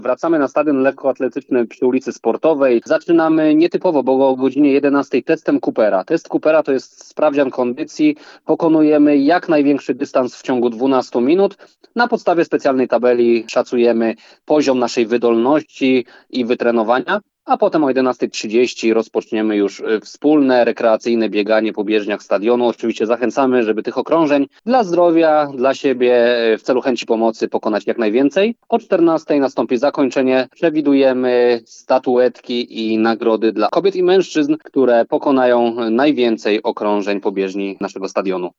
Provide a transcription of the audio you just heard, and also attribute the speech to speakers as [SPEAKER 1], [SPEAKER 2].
[SPEAKER 1] Wracamy na stadion lekkoatletyczny przy ulicy Sportowej. Zaczynamy nietypowo, bo o godzinie 11 testem Coopera. Test Coopera to jest sprawdzian kondycji. Pokonujemy jak największy dystans w ciągu 12 minut. Na podstawie specjalnej tabeli szacujemy poziom naszej wydolności i wytrenowania. A potem o 11:30 rozpoczniemy już wspólne, rekreacyjne bieganie po bieżniach stadionu. Oczywiście zachęcamy, żeby tych okrążeń dla zdrowia, dla siebie, w celu chęci pomocy pokonać jak najwięcej. O 14:00 nastąpi zakończenie. Przewidujemy statuetki i nagrody dla kobiet i mężczyzn, które pokonają najwięcej okrążeń po bieżni naszego stadionu.